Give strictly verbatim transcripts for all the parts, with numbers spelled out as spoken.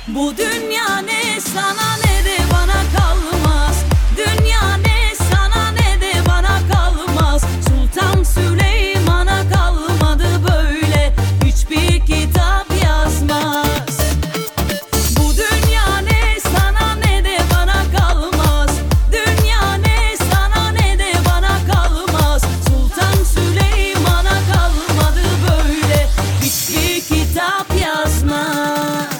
Bu dünya ne sana ne de bana kalmaz. Dünya ne sana ne de bana kalmaz. Sultan Süleyman'a kalmadı böyle, hiçbir kitap yazmaz. Bu dünya ne sana ne de bana kalmaz. Dünya ne sana ne de bana kalmaz. Sultan Süleyman'a kalmadı böyle, hiçbir kitap yazmaz.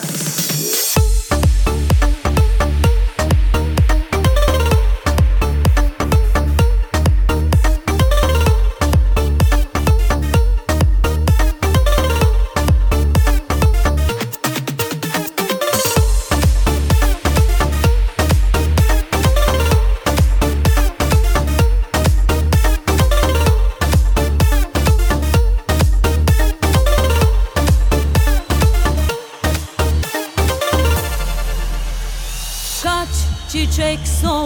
Kaç çiçek sol